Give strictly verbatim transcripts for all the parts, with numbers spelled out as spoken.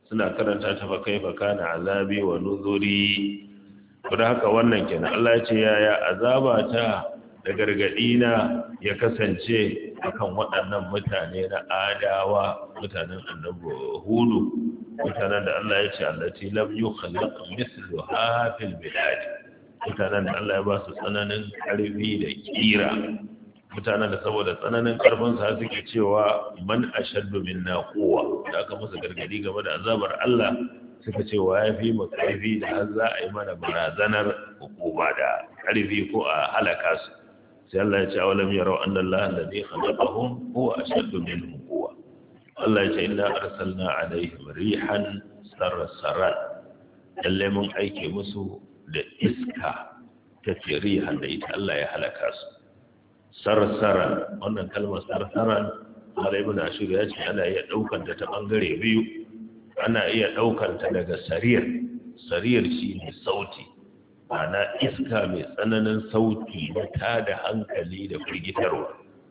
suna karanta ta fa kaifa kana azabi wa nuzuri. Don haka wannan kenan Allah ya ce yaya azaba ta da gargadi na ya kasance akan waɗannan mutane na adawa, mutanen annabi hudu, mutanen da Allah ya ce allati lam yukhlaq mithluha fil bilad, mutanen da Allah ya ba su tsananin karfi da kira, mutanen da saboda tsananin karfin sa suke cewa man ashaddu minna quwwa, da aka musu gargadi game da azabar Allah suka ce wa yafi mu karfi da har za a yi mana barazanar hukuma da karfi ko a halaka su. sai Allah ya ce awalam yarau anna Allah alladhi khalaqahum huwa ashaddu minhum quwwa. Allah ya ce inna arsalna alaihim rihan sarsaran, lalle mun aike musu da iska ta rihan da ita Allah ya halaka su. Sarsaran, wannan kalmar sarsaran har ibn ashur ya ce ana iya daukar ta bangare biyu, ana iya daukar ta daga sarir. Sarir shine sauti, ana iska mai tsananin sauti na tada hankali da firgitarwa,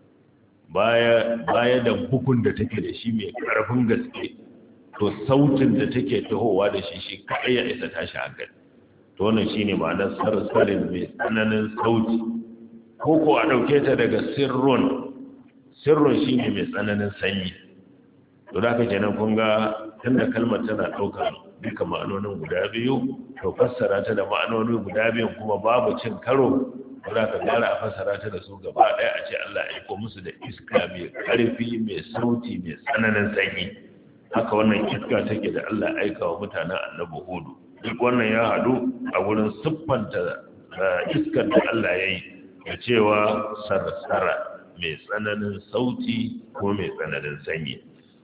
baya baya da bukun da take da shi mai karfin gaske, to sautin da take tahowa da shi shi kai ya isa tashi hankali. To wannan shine ma'anar sarsarin mai tsananin sauti. Ko ko a dauke ta daga sirrun, sirrun shine mai tsananin sanyi. To da kake nan kun ga tunda kalmar tana daukar duka ma'anonin guda biyu, to fassara ta da ma'anoni guda biyun kuma babu cin karo, za ka gara a fassara ta da su gaba ɗaya a ce Allah ya aiko musu da iska mai ƙarfi mai sauti mai tsananin sanyi. Haka wannan iska take da Allah aika wa mutanen annabi hudu. Duk wannan ya haɗu a wurin siffanta iskar da Allah ya yi da cewa sarsara mai tsananin sauti ko mai tsananin sanyi.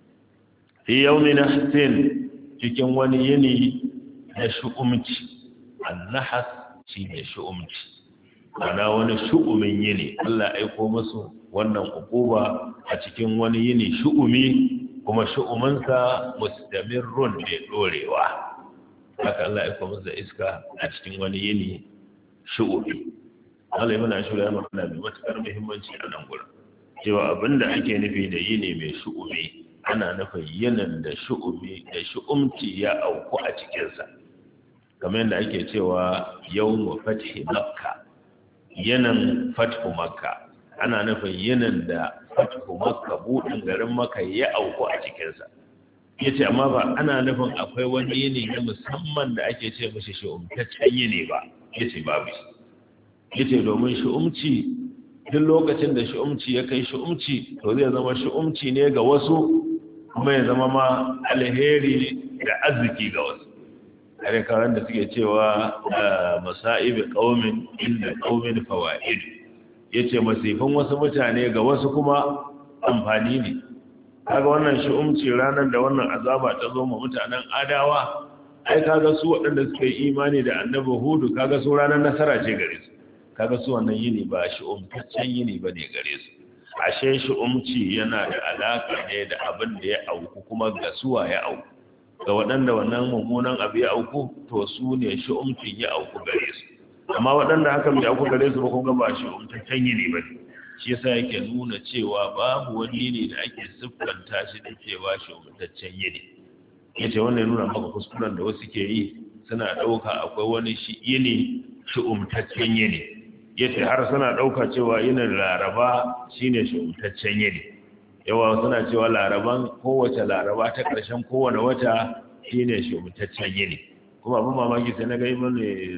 Fi yawmin ahsin, cikin wani yini na shu'umci. Annahas shine shu'umci, ana wani shu'umin yini. Allah aiko musu wannan ukuba a cikin wani yini shu'umi, kuma shu'umansa mustamirrun mai dorewa. Haka Allah aiko musu da iska a cikin wani yini shu'umi. Allah yana shirya mana mai matukar muhimmanci a nan gurin, cewa abinda ake nufi da yini mai shu'umi ana nufin yinin da shu'umi da shu'umci ya auku a cikinsa, kamar yadda ake cewa yawmu fathi makka, yinin fathu makka ana nufin yinin da fathu makka buɗin garin makka ya auku a cikinsa. Yace amma ba ana nufin akwai wani yini na musamman da ake ce mishi shu'umtaccen yini ba, yace babu shi. Yace domin shu'umci duk lokacin da shu'umci ya kai shu'umci, to zai zama shu'umci ne ga wasu, kuma ya zama ma alheri da arziki ga wasu. Kare kawai da suke cewa masa'ibi qaumin inda qaumin fawaid, yace masifan wasu mutane ga wasu kuma amfani ne. Kaga wannan shu'umci ranar da wannan azaba ta zo ma mutanen adawa, ai kaga su waɗanda suka yi imani da annabi hudu, kaga su ranar nasara ce gare su. Kaga su wannan yini ba shu'umtaccen yini bane gare su. Ashe shu'umci yana da alaka ne da abin da ya auku, kuma ga suwa ya auku. Ga waɗanda wannan mummunan abu ya auku, to su ne shu'umcin ya auku gare su. Amma waɗanda hakan bai auku gare su ba, kun ga ba shu'umtaccen yini bane. Shi yasa yake nuna cewa babu wani yini da ake siffanta shi da cewa shu'umtaccen yini. Yace wannan nuna maka kuskuren da wasu ke yi, suna ɗauka akwai wani shi yini shu'umtaccen yini. Yace har suna ɗauka cewa yinin laraba shine shu'umtaccen yini. Yawa suna cewa laraban kowace laraba ta ƙarshen kowane wata shine shu'umtaccen yini. Kuma abin mamaki sai na ga ibn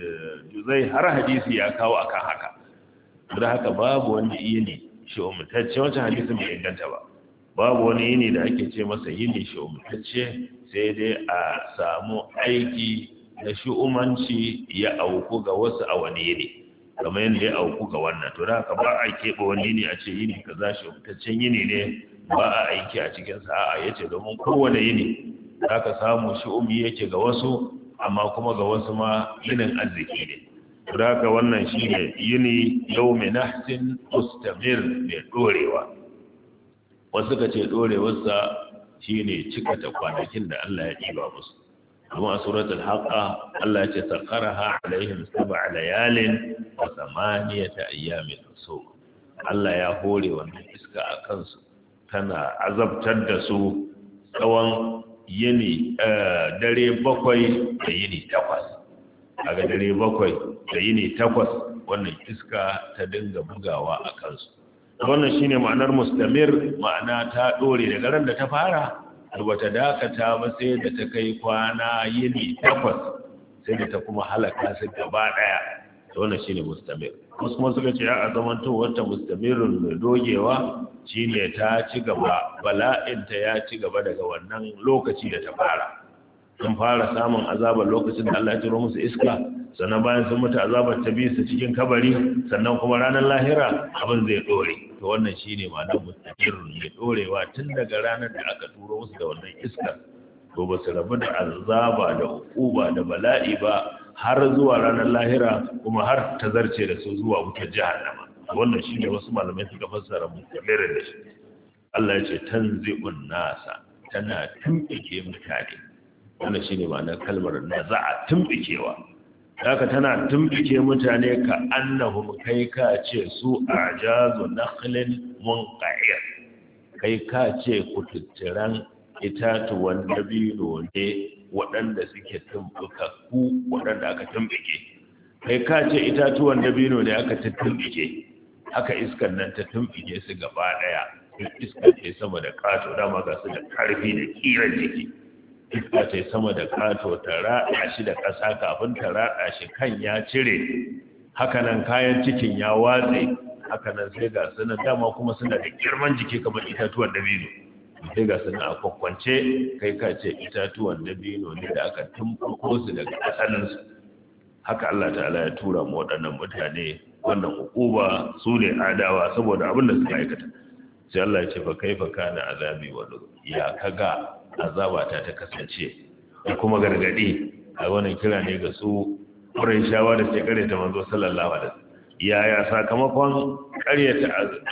Juzai har hadisi ya kawo akan haka. Don haka babu wani yini shu'umtacce, wancan hadisin bai inganta ba. Babu wani yini da ake ce masa yini shu'umtacce, sai dai a samu aiki da shu'umanci ya auku ga wasu a wani yini, kamar yadda ya auku ga wannan. To da haka ba a keɓe wani yini a ce yini kaza shu'umtaccen yini ne, ba a aiki a cikin sa'a. Yace domin kowane yini zaka samu shu'umi yake ga wasu, amma kuma ga wasu ma yinin arziki ne. To da haka wannan shine yini yawmi nahsin mustamir, mai dorewa. Wasu ka ce dorewarsa shine cikata kwanakin da Allah ya ɗiba musu. Kuma a suratul Haqqa Allah ya ce sakharaha alaihim sab'a layalin wa thamaniyata ayyamin husum. Allah ya hore wannan iska a kansu, tana azabtar da su tsawon yini dare bakwai da yini takwas kaga dare bakwai da yini takwas wannan iska ta dinga bugawa a kansu wannan shine ma'anar mustamir ma'ana ta dore daga ran da ta fara bata dakata ba sai da ta kai kwana yini takwas sai da ta kuma halaka su gaba daya wannan shine mustamir wasu kuma suka ce a zamanto wata mustamirin mai dogewa shine ta ci gaba bala'inta ya ci gaba daga wannan lokaci da ta fara sun fara samun azabar lokacin da Allah ya turo musu iska sannan bayan sun mutu azabar ta bi su cikin kabari sannan kuma ranar lahira abin zai dore to wannan shine ma'anar mustamirin mai dorewa tun daga ranar da aka turo musu da wannan iska to ba su rabu da azaba da hukuma da bala'i ba har zuwa ranar lahira kuma har ta zarce da su zuwa wutar jahannama wannan shine wasu malamai suka fassara mustamirin da shi Allah ya ce tanzi'un nasa tana tumbike mutane wannan shine ma'anar kalmar naza'a tumbikewa haka tana tumbike mutane ka annahum kai ka ce su ajazu nakhlin munqa'ir kai ka ce kututturan itatuwan dabino ne waɗanda suke tumbukakku waɗanda aka tumbike kai ka ce itatuwan dabino ne aka tumbike haka iskan nan ta tumbike su gaba ɗaya iska ce sama da kato dama ga su da ƙarfi da ƙiran jiki iska ce sama da kato ta raɗa shi da ƙasa kafin ta raɗa shi kan ya cire hakanan kayan cikin ya watse hakanan sai ga sunan dama kuma suna da girman jiki kamar itatuwan dabino sai ga suna a kwakwance kai ka ce itatuwan dabino ne da aka tumɓuko su daga asalinsu haka Allah ta'ala ya tura mu waɗannan mutane wannan hukuma su ne adawa saboda abin da suka aikata sai Allah ya ce fa kaifa kana azabi wa ya kaga azabata ta kasance da kuma gargadi a wannan kira ne ga su Qurayshawa da suke kare ta manzo sallallahu alaihi wasallam yaya sakamakon karyata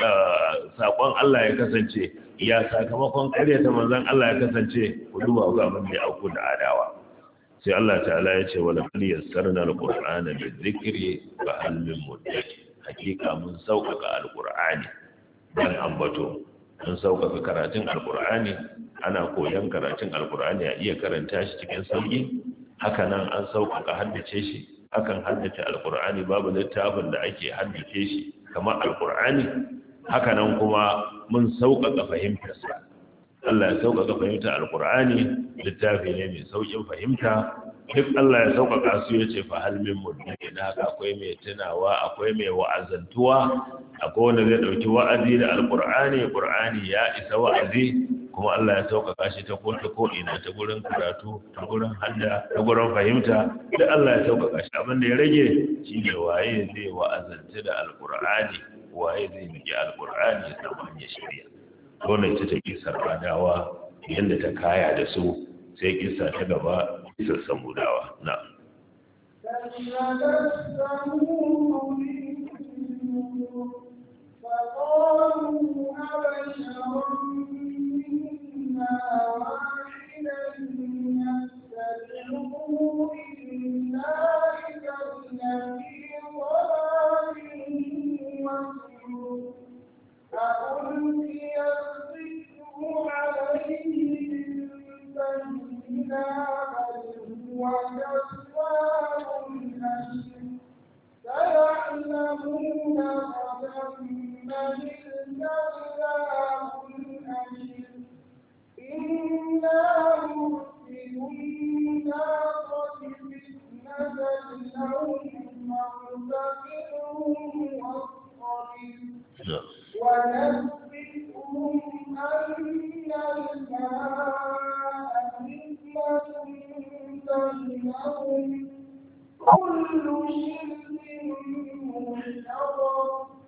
sakon Allah ya kasance ya sakamakon karyata manzon Allah ya kasance ku duba ga abin da ya auku da adawa sai Allah ta'ala ya ce wala qad yassarna al-qur'ana lidhikri fa hal min muddakir hakika mun sauƙaƙa al-qur'ani dan ambato mun sauƙaƙa karatun al-qur'ani ana koyon karatun al-qur'ani a iya karanta shi cikin sauƙi haka nan an sauƙaƙa haddace shi akan haddace al-qur'ani babu littafin da ake haddace shi kamar al-qur'ani haka nan kuma mun sauƙaƙa fahimtarsa Allah ya sauƙaƙa fahimta al-qur'ani littafi ne mai sauƙin fahimta duk Allah ya sauƙaƙa su yace fa hal min muddakir da haka akwai mai tunawa akwai mai wa'azantuwa akwai wanda zai dauki wa'azi da al-qur'ani qur'ani ya isa wa'azi kuma Allah ya sauƙaƙa shi ta ko ta ko ina ta gurin karatu ta gurin hadda ta gurin fahimta duk Allah ya sauƙaƙa shi abin da ya rage shine waye zai wa'azanta da al-qur'ani waye zai miƙi al-qur'ani ya samu hanyar shari'a wannan ita ta kisar adawa yadda ta kaya da su sai kisa ta gaba kisar samudawa na أَأُلْقِيَ الذِّكْرُ عَلَيْهِ مِن بَيْنِنَا بَلْ هُوَ كَذَّابٌ أَشِرٌ سَيَعْلَمُونَ غَدًا مَّنِ الْكَذَّابُ الْأَشِرُ إِنَّا مُرْسِلُو النَّاقَةِ فِتْنَةً لَّهُمْ فَارْتَقِبْهُمْ وَاصْطَبِرْ ونبئهم أن الماء مثلة بينهم كل شرب محتضر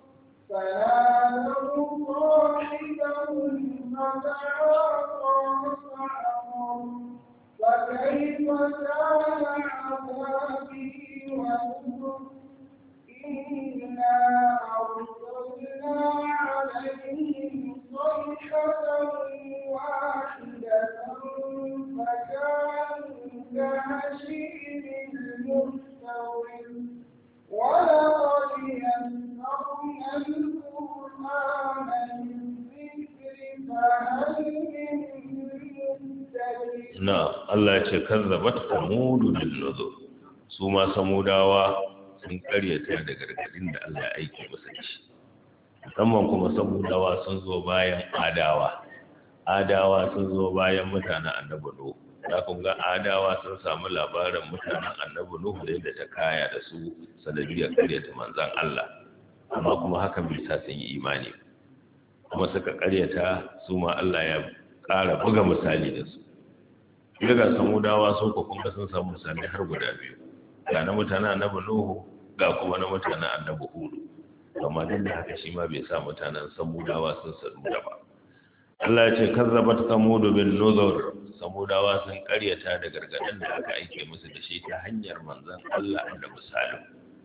فنادوا صاحبهم فتعاطى فعقر فكيف كان عذابي ونذر إنا أرسلنا عليهم صيحة واحدة فكانوا كهشيم المستوٍ ولقد يسرنا القرآن للذكر فهل من مدكر Allah ya ce kazzabat samudu bil nuzur su ma samudawa sun karyata da gargadin da Allah ya aike musu da shi musamman kuma samudawa sun zo bayan adawa adawa sun zo bayan mutanen annabi nuhu da kun ga adawa sun samu labarin mutanen annabi nuhu da yadda ta kaya da su sanadiyar karyata manzon Allah amma kuma hakan bai sa sun yi imani kuma suka karyata su ma Allah ya ƙara buga misali da su daga samudawa sun ko kuma sun samu misali har guda biyu ga na mutanen annabi nuhu ga kuma na mutanen annabi hudu amma duk da haka shi ma bai sa mutanen samudawa sun sadu da ba Allah ya ce kazzabat samudu bin nuzur samudawa sun karyata da gargadin da aka aike musu da shi ta hanyar manzon Allah da misalin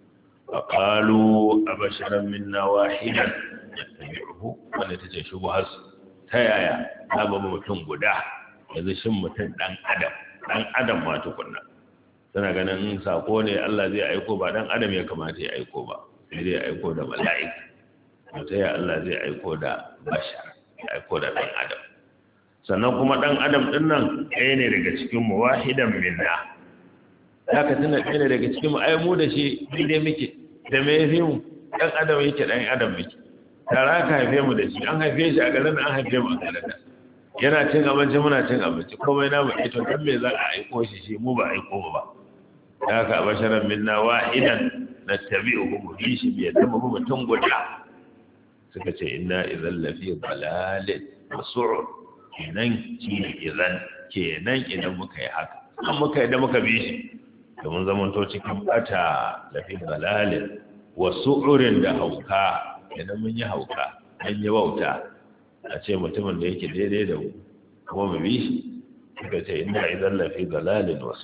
faqalu abasharan minna wahidan yattabi'uhu wanda tace shubhas ta yaya na ba mutum guda yanzu shin mutum dan adam dan adam ma tukunna suna ganin sako ne Allah zai aiko ba dan adam ya kamata ya aiko ba sai zai aiko da mala'ika to ya Allah zai aiko da bashar ya aiko da dan adam sannan kuma dan adam din nan ɗaya ne daga cikin mu wahidan minna haka tana ɗaya ne daga cikin mu ai mu da shi dai muke da me yafi mu dan adam yake dan adam muke tara ka haife mu da shi an haife shi a garin an haife mu a garin yana cin abinci muna cin abinci komai na mu ito dan me za a aiko shi shi mu ba aiko mu ba haka basharan minna wahidan nattabi'uhu mu bi shi bi yadda mu mutum guda suka ce inna idan lafi dalalin masu'ur kenan shi idan kenan idan muka yi haka an muka yadda muka bi shi domin zamanto cikin bata lafi dalalin wasu'urin da hauka idan mun yi hauka an yi wauta a ce mutumin da yake daidai da mu kuma mu bi shi suka ce inna idan lafi dalalin wasu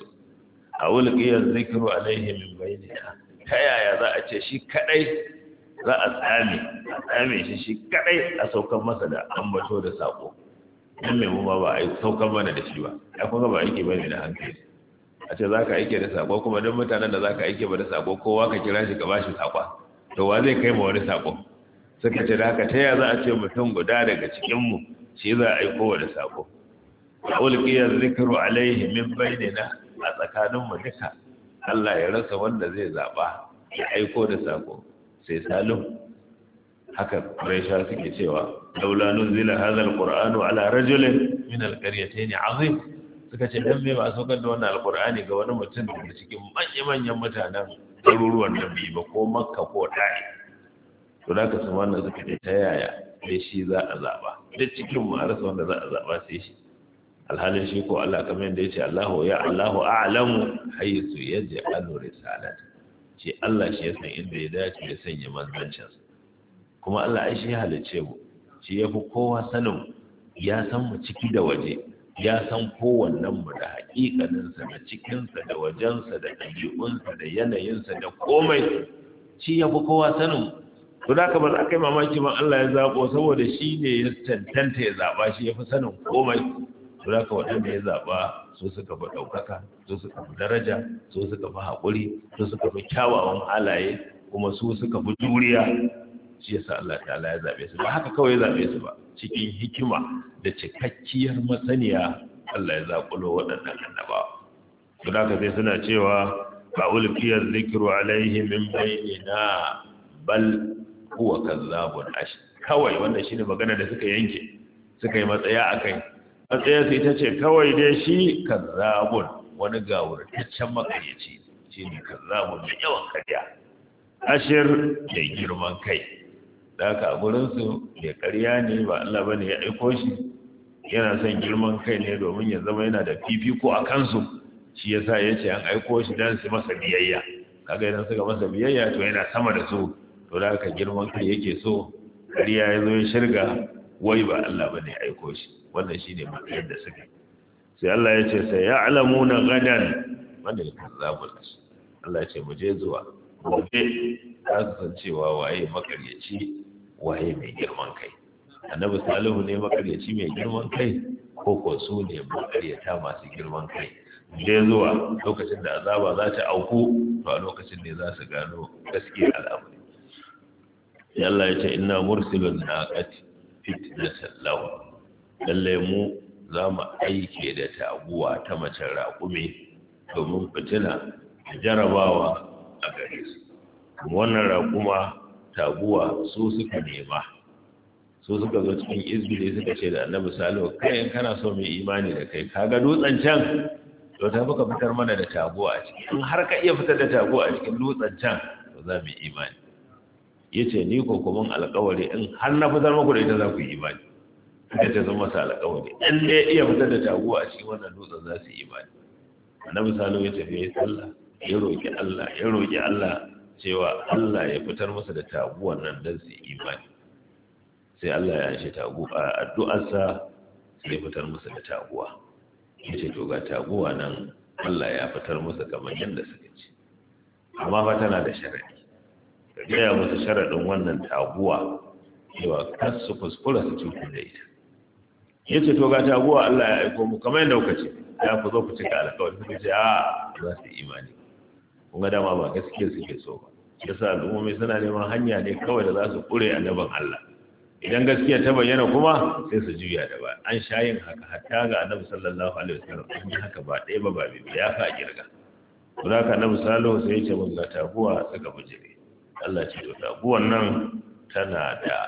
a wulqiyar zikru alaihi min bainina ta yaya za a ce shi kadai za a tsame a tsame shi shi kadai a saukar masa da ambato da sako dan mai mu ba ba a saukar mana da shi ba ya kuma ba aike bane da hankali a ce za ka aike da sako kuma don mutanen da za ka aike ba da sako kowa ka kira shi ka ba shi sakon to wa zai kai ma wani sako suka ce da haka ta yaya za a ce mutum guda daga cikinmu shi za a aiko wa da sako a ulqiyar zikru alaihi min bainina a tsakaninmu duka Allah ya rasa wanda zai zaba ya aiko da sako sai salim haka Quraisha suke cewa laula nuzila hadha alqur'anu ala rajulin min alqaryatayn azim suka ce dan me ba saukar da wannan alqur'ani ga wani mutum daga cikin manyan mutanen garuruwan nabi ba ko makka ko ta'i to da ka san wannan suka ce ta yaya sai shi za a zaba duk cikin mu a rasa wanda za a zaba sai shi alhalin shi ko Allah kamar yadda yace Allahu ya Allahu a'lamu haythu yaj'alu risalata ce Allah shi ya san inda ya dace ya sanya manzancin kuma Allah ai shi ya halice mu shi yafi kowa sanin ya san mu ciki da waje ya san kowannen mu da hakikanin sa da cikin sa da wajen sa da dabi'un sa da yanayin sa da komai shi yafi kowa sanin to da ka ba za kai mamaki ma Allah ya zabo saboda shi ne ya tantance ya zaba shi yafi sanin komai za ka waɗanda ya zaɓa su suka fi ɗaukaka su suka fi daraja su suka fi haƙuri su suka fi kyawawan halaye kuma su suka fi juriya shi yasa Allah ta'ala ya zaɓe su ba haka kawai ya zaɓe su ba cikin hikima da cikakkiyar masaniya Allah ya zaƙulo waɗannan annabawa to da ka sai suna cewa ba ulfiyar zikiru alaihi min bainina bal huwa kazzabun ash kawai wannan shine magana da suka yanke suka yi matsaya akai matsayarsa ita ce kawai dai shi kazzabun wani gawurtaccen makaryaci shi ne kazzabun da yawan karya ashir da girman kai da haka a gurinsu mai karya ne ba Allah ba ne ya aiko shi yana son girman kai ne domin ya zama yana da fifiko a kansu shi ya sa ya ce an aiko shi don su masa biyayya kaga idan suka masa biyayya to yana sama da su to da haka girman kai yake so karya ya zo ya shirga wai ba Allah ba ne ya aiko shi wannan shine matsayin da suke sai Allah ya ce sai ya'lamuna gadan wanda ya kazzabul Allah ya ce mu je zuwa gobe za su san cewa waye makaryaci waye mai girman kai annabi salihu ne makaryaci mai girman kai ko ko su ne makaryata masu girman kai je zuwa lokacin da azaba za ta auku to a lokacin ne za su gano gaskiyar al'amari sai Allah ya ce inna mursilun naqati fitnatan lahum lalle mu za mu aike da taguwa ta macen raƙume domin fitina da jarabawa a gare su. Wannan raƙuma taguwa su suka nema, su suka zo cikin izbili suka ce da annabi salihu kai in kana so mai imani da kai kaga dutsen can to ta baka fitar mana da taguwa a ciki, in har ka iya fitar da taguwa a cikin dutsen can to za mu yi imani. Yace ni ko kuma alƙawari in har na fitar muku da ita za ku yi imani. Suka ce zama masa alƙawari in dai iya fitar da taguwa a cikin wannan dutsen za su yi imani. Annabi salihu ya tafi ya sallah ya roki Allah ya roki Allah cewa Allah ya fitar masa da taguwan nan don su yi imani. Sai Allah ya shi taguwa addu'arsa sai ya fitar masa da taguwa. Yace to ga taguwa nan Allah ya fitar masa kamar yadda suka ce, amma fa tana da sharadi. Ka gaya musu sharadin wannan taguwa cewa kar su kuskura su cutar da ita. Yace to ga taguwa Allah ya aiko mu kamar yadda kuka ce, ya ku zo ku cika alƙawari. Suka ce a za su yi imani. Kun ga dama ba gaskiya suke so ba. Yasa al'ummomi suna neman hanya ne kawai da za su kure annabin Allah. Idan gaskiya ta bayyana kuma sai su juya da ba. An sha yin haka hatta ga annabi sallallahu alaihi wasallam an yi haka ba ɗaya ba ba biyu ya fa kirga. Don haka annabi sallallahu sai ya ce mun ga taguwa suka bujire. Allah ce to taguwan nan tana da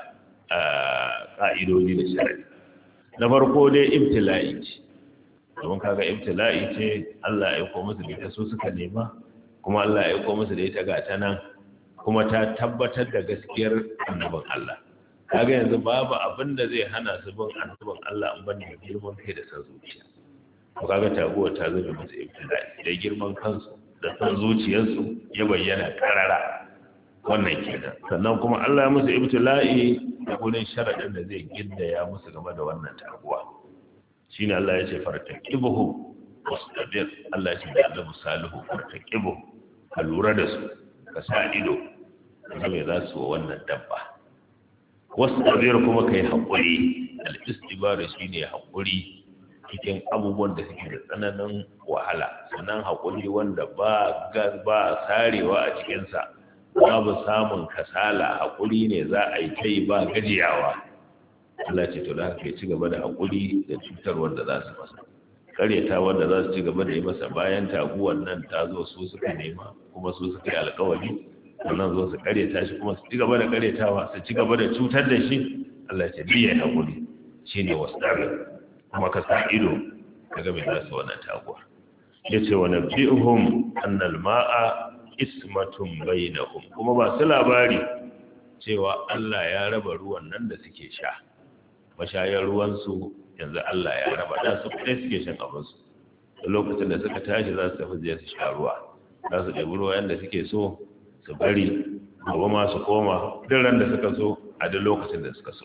ƙa'idodi da sharadi. Na farko dai ibtila'i ce. Domin kaga ibtila'i ce Allah ya aiko musu da ita su suka nema kuma Allah ya aiko musu da ita ga ta nan kuma ta tabbatar da gaskiyar annabin Allah. Kaga yanzu babu abin da zai hana su bin annabin Allah in banda girman kai da san zuciya. To kaga taguwa ta zama musu ibtila'i da girman kansu da san zuciyarsu ya bayyana karara. Wannan kenan. Sannan kuma Allah ya musu ibtila'i da gurin sharadin da zai gindaya musu game da wannan taguwa. Shine Allah ya ce fartaqibuhu wastabir. Allah ya ce da Annabi Salihu fartaqibuhu ka lura da su ka sa ido ka me za su wannan dabba. Wastabir kuma kai hakuri. Al-istibar shine hakuri cikin abubuwan da suke da tsananin wahala. Sannan hakuri wanda ba ba sarewa a cikin sa. Babu samun kasala, haƙuri ne za a yi kai ba gajiyawa. Allah ce to da haka ya ci gaba da haƙuri da cutar wanda za su masa. Ƙaryata wanda za su ci gaba da yi masa bayan taguwan nan ta zo su suka nema kuma su suka yi alƙawari. Wannan zo su ƙaryata shi kuma su ci gaba da ƙaryatawa su ci gaba da cutar da shi. Allah ce biya haƙuri shi ne wasu ɗari kuma ka sa ido ka ga mai za su wannan taguwa. Ya ce wa nabi'uhum annal ma'a ismatun bainahum kuma ba su labari cewa Allah ya raba ruwan nan da suke sha. Mashayar ruwan su yanzu Allah ya raba da su kai suke shan abin su. Da lokacin da suka tashi za su tafi je su sha ruwa. Za su ɗebi ruwa yanda suke so su bari gobe ma su koma duk ran da suka so a duk lokacin da suka so.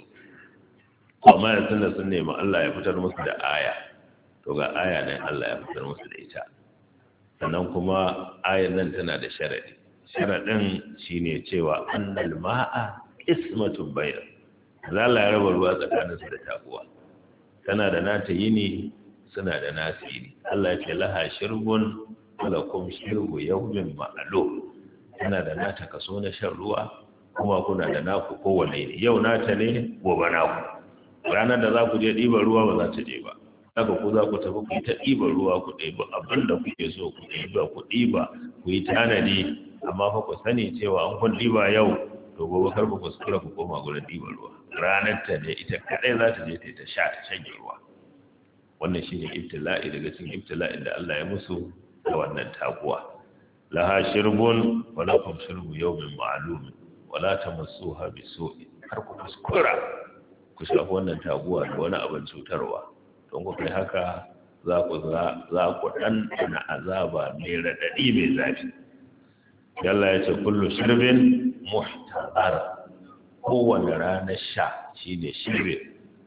Amma yanzu da sun nemi Allah ya fitar musu da aya. To ga aya ne Allah ya fitar musu da ita. Sannan kuma ayan nan tana da sharadi. Sharadin shine cewa annal ma'a ismatun bayn. Allah ya raba ruwa tsakanin su da taguwa. Tana da nata yini, suna da nasu yini. Allah ya ce laha shirbun walakum shirbu yawmin ma'lum. Tana da nata kaso na shan ruwa kuma kuna da naku kowanne ne. Yau nata ne, gobe naku. Ranar da za ku je ɗiban ruwa ba za ta je ba. Haka ku za ku tafi ku yi ta ɗiba ruwa ku ɗiba abin da kuke so ku ɗiba ku ɗiba ku yi tanadi, amma fa ku sani cewa an kun ɗiba yau to gobe kar ku kuskura ku koma gurin ɗiba ruwa. Ranar ta ne ita kaɗai za ta je ta ta sha ta shanye ruwa. Wannan shi ne ibtila'i daga cikin ibtila'in da Allah ya musu da wannan taguwa. Laha shirbun wa lakum shirbu yawmin ma'lum wa la tamassuha bisu'in. Har ku kuskura ku shafi wannan taguwa da wani abin cutarwa. Don ku kai haka za ku za ku ɗanɗana azaba mai raɗaɗi mai zafi. Yalla ya ce kullu shirbin muhtadar. Kowane ranar sha shi ne shirbin.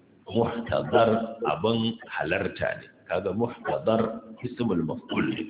Muhtadar abin halarta ne. Kaga muhtadar ismul maf'ul ne.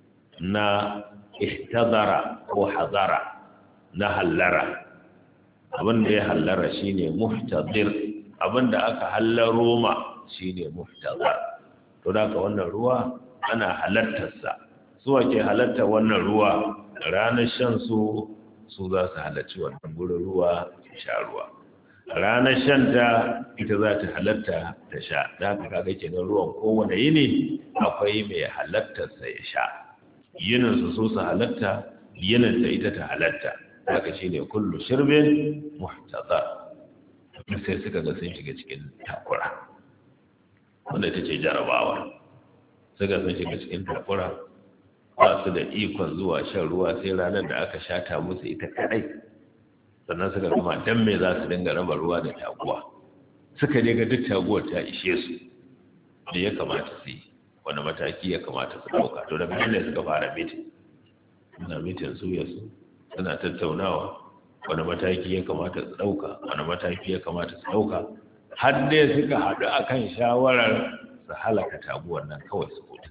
Na ihtadara ko hazara na hallara. Abin da ya hallara shine muhtadir. Abin da aka hallaro ma shine muhtazar. To da ka wannan ruwa ana halartarsa. Su ake halarta wannan ruwa ranar shan su su za su halarci wannan gurin ruwa su sha ruwa. ranar shanta ita za ta halatta ta sha da haka kaga kenan ruwan kowane yini akwai mai halattar sa ya sha yinin su so su halatta yinin ta ita ta halatta haka shine kullu shirbin muhtadar sai suka ga sun shiga cikin takura wanda ita ce jarabawa suka sun shiga cikin takura ba su da ikon zuwa shan ruwa sai ranar da aka shata musu ita kadai sannan suka kuma dan me za su dinga raba ruwa da taguwa suka je ga duk taguwar ta ishe su da ya kamata su yi wani mataki ya kamata su dauka to daga nan ne suka fara mitin suna mitin su ya su suna tattaunawa wani mataki ya kamata su dauka wani mataki ya kamata su dauka har dai suka haɗu akan shawarar su halaka taguwar nan kawai su huta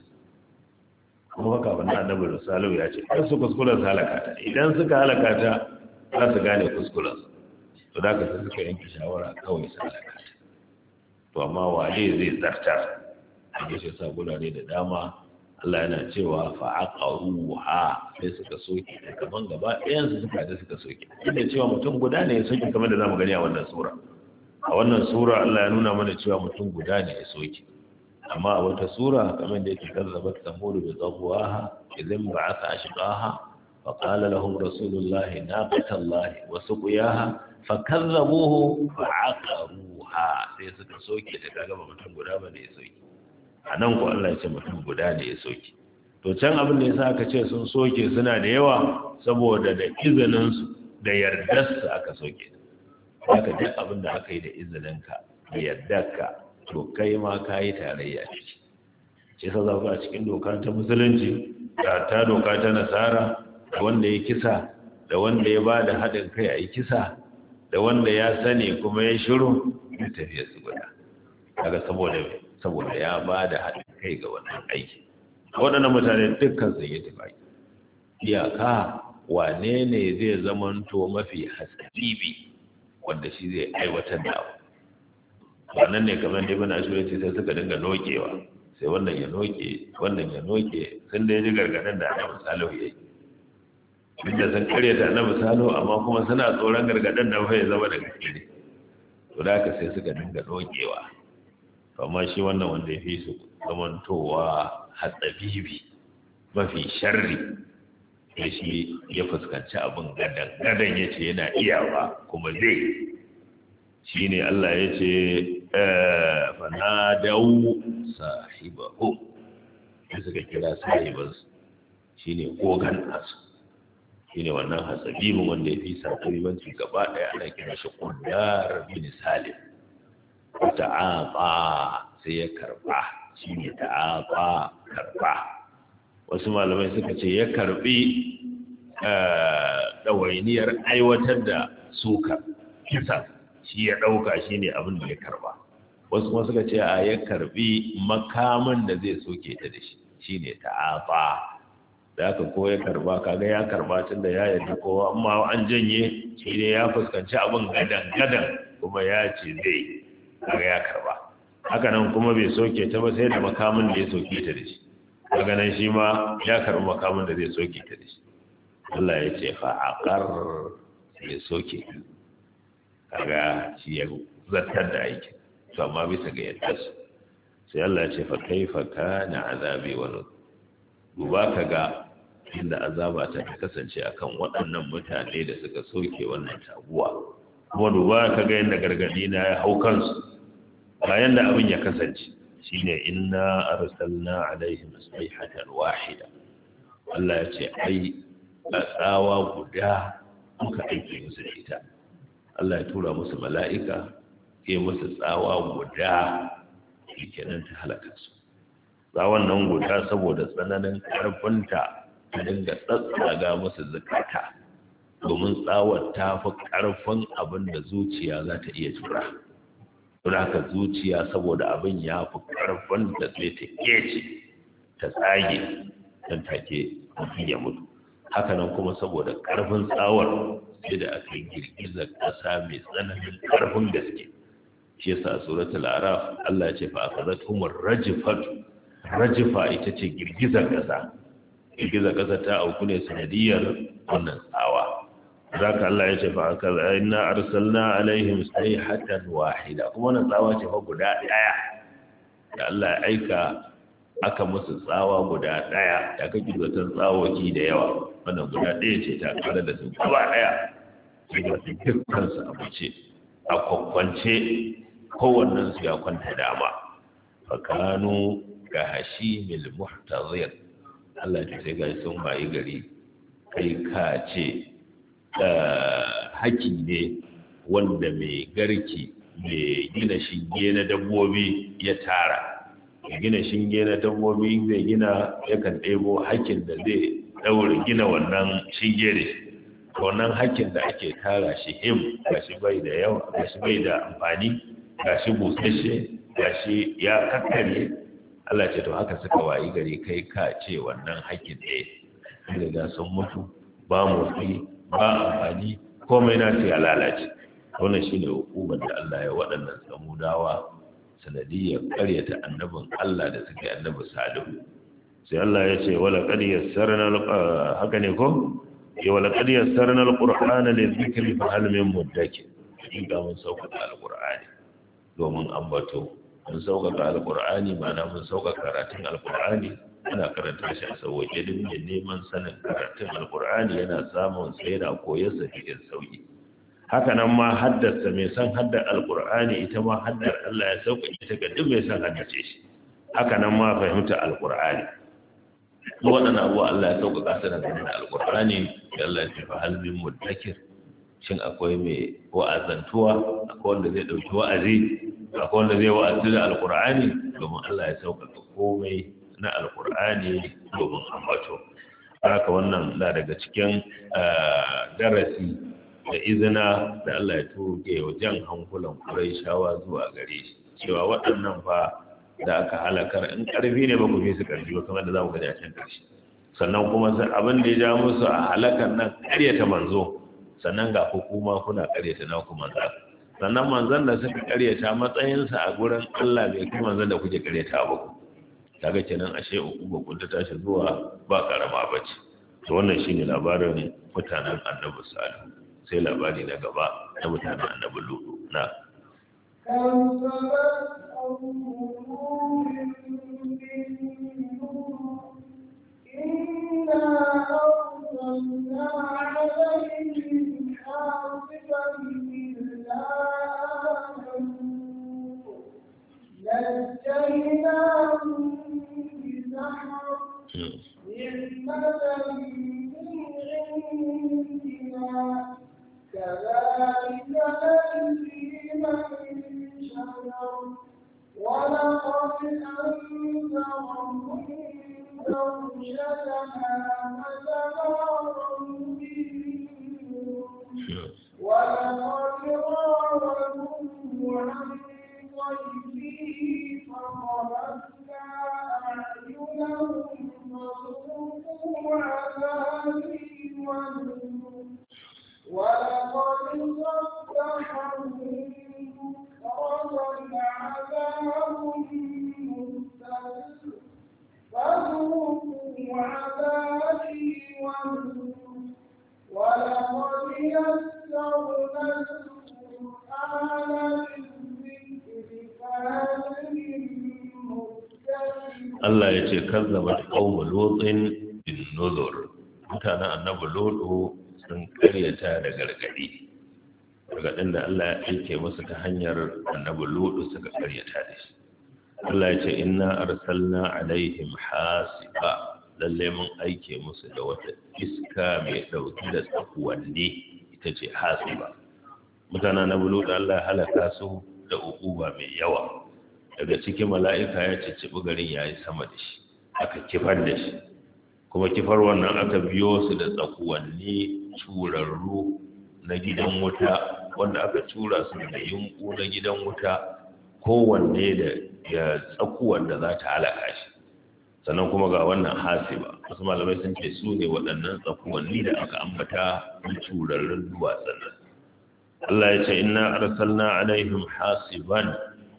kuma haka wannan annabi Salihu ya ce kar su kuskura su halaka ta idan suka halaka ta za su gane kuskurensu to da ka sai suka yanke shawara kawai su halaka ta to amma wale zai zartar a gashe sa gurare da dama Allah yana cewa fa'aqaruha sai suka soke ta kaman gaba ɗayan su suka da suka soke inda cewa mutum guda ne ya soke kamar da zamu gani a wannan sura a wannan sura Allah ya nuna mana cewa mutum guda ne ya soke amma a wata sura kamar da yake kazzabat samud bi taqwaha idan ba'atha ashqaha فقال لهم رسول الله ناقة الله وسقياها فكذبوه فعقروها sai suka soke ta kaga ba mutum guda ba ne ya soke anan ko Allah ya ce mutum guda ne ya soke to can abin da yasa aka ce sun soke suna da yawa saboda da izinin su da yardar su aka soke haka duk abin da aka yi da izinin ka da yardarka to kai ma kai tarayya ciki ce sa zaka a cikin doka ta musulunci da ta doka ta nasara da wanda ya kisa da wanda ya ba da haɗin kai a yi kisa da wanda ya sani kuma ya shiru ya tafiya su guda daga saboda saboda ya ba da haɗin kai ga wannan aiki waɗannan mutane dukkan sun yi tafi iyaka wane ne zai zamanto mafi hasabibi wanda shi zai aiwatar da abu wannan ne kamar da ibn ashur ce sai suka dinga nokewa sai wannan ya noke wannan ya noke sun da ya ji gargaɗin da annabi salihu ya yi inda sun karya ta annabi salo amma kuma suna tsoron gargaɗin da ya zama da gaske ne to da haka sai suka dinga dokewa amma shi wannan wanda ya fi su zamantowa hatsabibi mafi sharri da shi ya fuskanci abin gadan gadan ya ce yana iyawa kuma zai shi ne Allah ya ce fanadau sahibahu sai suka kira sahibansu shi ne kogan nasu shi ne wannan hasabibin wanda ya fi sakaribanci gaba ɗaya ana kira shi kundar bin salim ta'afa sai ya karba shi ne ta'afa karba wasu malamai suka ce ya karbi ɗawainiyar aiwatar da suka kisa shi ya ɗauka shi ne abin da ya karba wasu kuma suka ce a ya karbi makamin da zai soke ta da shi shi ne ta'afa da aka ko ya karba kaga ya karba tun da ya yarda kowa amma an janye shi ne ya fuskanci abin gadan gadan kuma ya ce zai kaga ya karba haka nan kuma bai soke ta ba sai da makamin da ya soke ta da shi kaga nan shi ma ya karbi makamin da zai soke ta da shi Allah ya ce fa aqar ya soke kaga shi ya zartar da aikin to amma bisa ga yadda su sai Allah ya ce fa kaifa kana azabi wa nuzur duba kaga inda azaba ta kasance akan waɗannan mutane da suka soke wannan taguwa kuma duba kaga yanda gargadi na ya hau kansu bayan da abin ya kasance shine inna arsalna alaihim sayhatan wahida Allah ya ce ai tsawa guda muka aike musu da ita Allah ya tura musu mala'ika ke musu tsawa guda kenan ta halaka su tsawon nan guda saboda tsananin karfinta ta dinga tsatsaga musu zakata domin tsawar ta fi karfin abin da zuciya za ta iya tura don haka zuciya saboda abin ya fi karfin da zai ta kece ta tsage don take mutum ya mutu haka nan kuma saboda karfin tsawar sai da aka girgiza ƙasa mai tsananin karfin gaske shi yasa suratul araf Allah ya ce fa akhadathum ar-rajfatu rajifa ita ce girgizar ƙasa girgizar ƙasa ta auku ne sanadiyar wannan tsawa zaka Allah ya ce fa akal inna arsalna alaihim sayhatan wahida kuma wannan tsawa ce fa guda daya da Allah ya aika aka musu tsawa guda daya ya kake zaton tsawoki da yawa wannan guda daya ce ta kare da su gaba daya sai ga dukkan su a bace a kwakwance kowannen su ya kwanta dama fa kanu ka hashimil muhtazir Allah ya ce ga sun bayi gari kai ka ce haki ne wanda mai garki mai gina shinge na dabbobi ya tara ya gina shinge na dabbobi zai gina yakan ɗebo hakin da zai ɗaure gina wannan shinge ne wannan hakin da ake tara shi him gashi bai da yawa gashi bai da amfani gashi busasshe gashi ya kakkare Allah ce to haka suka wayi gari kai ka ce wannan hakin ne daga sun mutu ba motsi ba amfani komai na ce ya lalace wannan shine hukumar da Allah ya waɗannan samudawa sanadiyar ƙaryata annabin Allah da suka yi annabi Salihu sai Allah ya ce wala qad yassarna haka ne ko ya wala qad yassarna alqur'ana lidhikri fa hal min muddakir inda mun sauƙaƙa alqur'ani domin ambato mun sauƙaƙa alqur'ani ma'ana mun sauƙaƙa karatun alqur'ani ana karanta shi a sauwaƙe duk mai neman sanin karatun alkur'ani yana samun sai yana koyarsa cikin sauƙi haka nan ma haddasa mai san haddar alkur'ani ita ma haddar Allah ya sauƙa ita ga duk mai san haddace shi haka nan ma fahimta alkur'ani waɗannan abuwa Allah ya sauƙaƙa su da ganin alkur'ani da Allah ya ce fa hal min muddakir shin akwai mai wa'azantuwa akwai wanda zai ɗauki wa'azi akwai wanda zai wa'azi da alkur'ani domin Allah ya sauƙaƙa komai na alkur'ani domin ambato haka wannan na daga cikin darasi da izina da Allah ya tuge wajen hankulan Qurayshawa zuwa gare shi cewa waɗannan fa da aka halakar in ƙarfi ne ba ku fi su ƙarfi ba kamar da za mu gani a can ƙarshe sannan kuma abin da ya ja musu a halakar nan ƙaryata manzo sannan ga hukuma kuna ƙaryata na ku manzo sannan manzon da suka ƙaryata matsayinsa a gurin Allah bai kai manzon da kuke ƙaryata ba ku kaga kenan ashe uku kun ta tashi zuwa ba karama bace to wannan shine labarin mutanen Annabi Salihu sai labari na gaba na mutanen Annabi Lutu na Allah ya ce kazzabat qaumu lutin bin nuzur mutanen annabi lutu sun karyata da gargadi gargadin da Allah ya aike musu ta hanyar annabi lutu suka karyata da shi Allah ya ce inna arsalna alaihim hasiba lalle mun aike musu da wata iska mai dauki da tsakuwanni ita ce hasiba mutanen annabi lutu Allah ya halaka su da ukuba mai yawa daga cikin mala'ika ya cicciɓi garin ya yi sama da shi aka kifar da shi kuma kifar wannan aka biyo su da tsakuwanni curarru na gidan wuta wanda aka cura su da yunku na gidan wuta kowanne da ya tsakuwan da za ta halaka shi sannan kuma ga wannan hasiba wasu malamai sun ce su ne waɗannan tsakuwanni da aka ambata na curarrun duwatsan nan Allah ya ce inna arsalna alaihim hasiban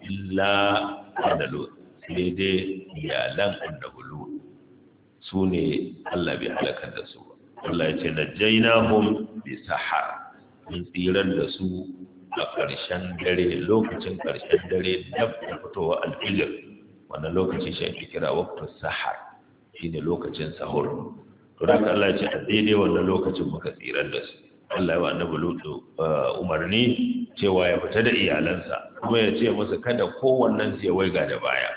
illa adalu sai dai iyalan annabi lut su ne Allah bai halakar da su ba Allah ya ce najaynahum bi sahar mun tsiran da su a ƙarshen dare lokacin ƙarshen dare dab da fitowa alfijir wannan lokaci shi ake kira waqtus sahar shine lokacin sahur to da Allah ya ce a daidai wannan lokacin muka tsiran da su Allah ya wa annabi Lutu umarni cewa ya fita da iyalansa kuma ya ce musu kada kowannen su ya waiga da baya